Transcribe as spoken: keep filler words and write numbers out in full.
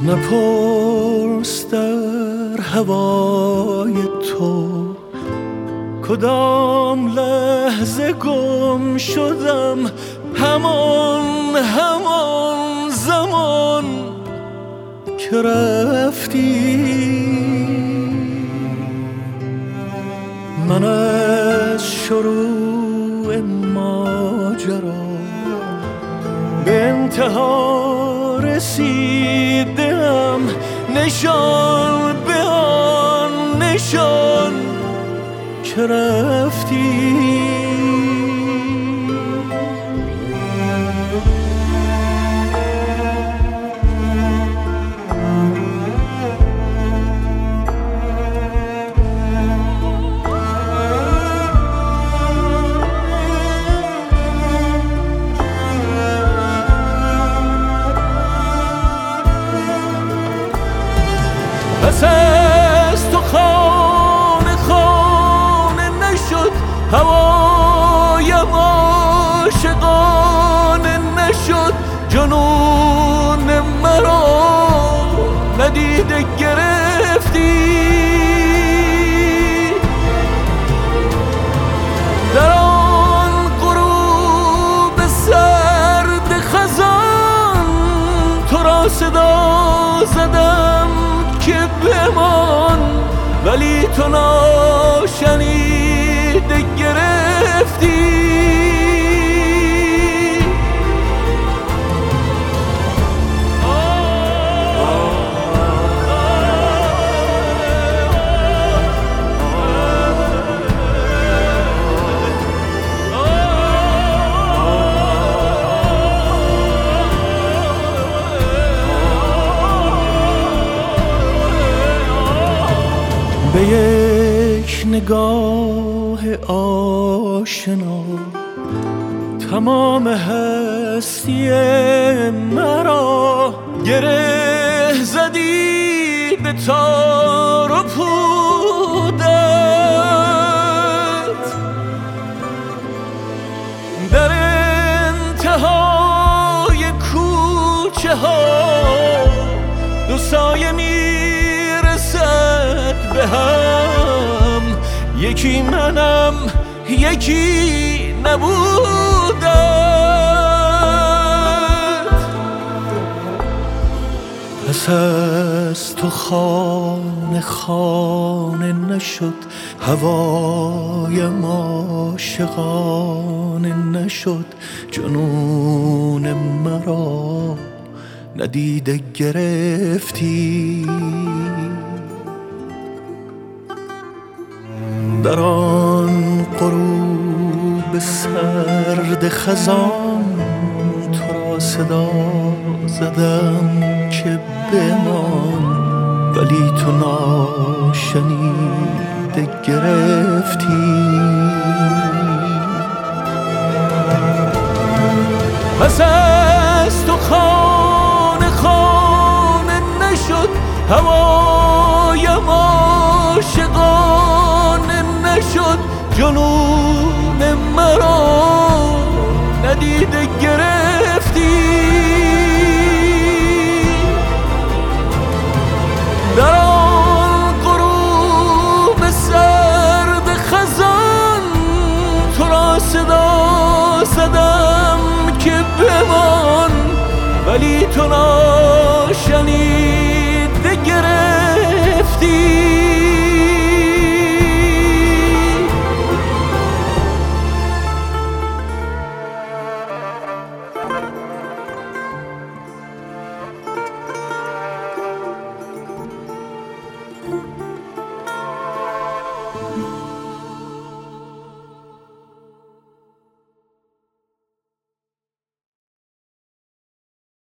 نپرس در هوای تو کدام لحظه گم شدم، همان همان زمان که رفتی. من از شروع ماجرا به انتها رسیدم، نشان به آن نشان که رفتی. پس از تو خانه خانه نشد، هوایم عاشقانه نشد، جنون مرا ندیده گرفتی. در آن غروب سرد خزان تو را صدا زدم که بمان، ولی تو ناشنیده گرفتی. به یک نگاه آشنا تمام هستی مرا گره زدی به تار و پودت. در انتهای کوچه ها دو سایه میرسد به هم، یکی منم یکی نبودت. پس از تو خانه خانه نشد، هوایم عاشقانه نشد، جنون مرا ندیده گرفتی. در آن غروب سرد خزان تو را صدا زدم که بمان، ولی تو ناشنیده گرفتی. پس از تو خانه خانه نشد، هوایم عاشقانه نشد، جنون مرا ندیده گرفتی. در آن غروب سرد خزان تو را صدا زدم که بمان، ولی تو ناشنیده گرفتی.